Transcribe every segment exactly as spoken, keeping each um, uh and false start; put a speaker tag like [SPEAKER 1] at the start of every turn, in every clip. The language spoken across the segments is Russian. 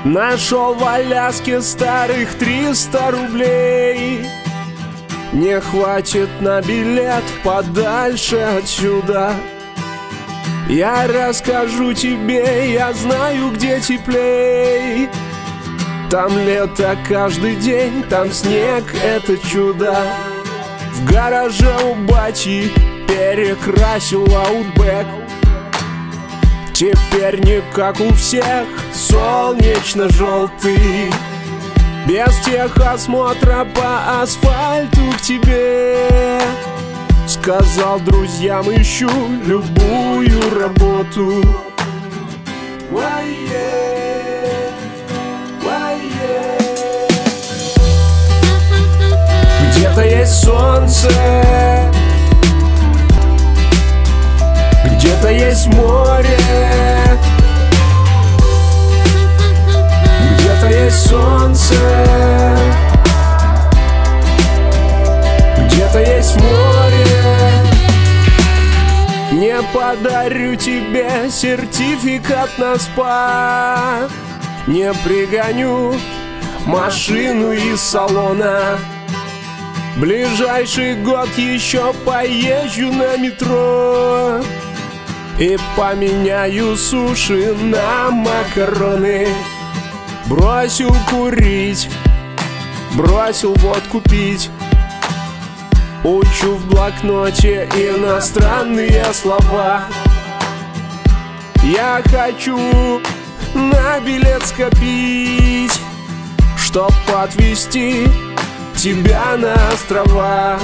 [SPEAKER 1] Нашел в Аляске старых триста рублей. Не хватит на билет подальше отсюда. Я расскажу тебе, я знаю, где теплей. Там лето каждый день, там снег — это чудо. В гараже у бати перекрасил аутбэк. Теперь не как у всех, солнечно-желтый. Без техосмотра по асфальту к тебе. Сказал друзьям, ищу любую работу. Где-то есть солнце, где-то есть море, где-то есть солнце, где-то есть море. Не подарю тебе сертификат на спа, не пригоню машину из салона. Ближайший год еще поезжу на метро и поменяю суши на макароны. Бросил курить, бросил водку пить. Учу в блокноте иностранные слова. Я хочу на билет скопить, чтоб отвезти тебя на острова.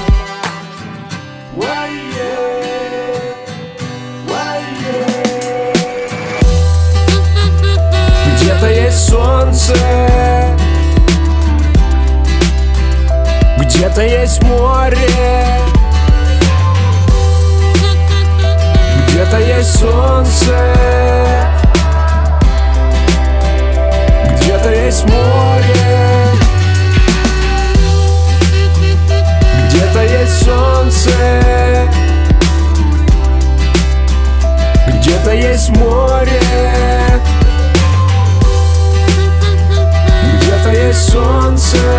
[SPEAKER 1] Где-то есть солнце, где-то есть море, где-то есть солнце, где-то есть море, где-то есть солнце, где-то есть море, где-то есть солнце,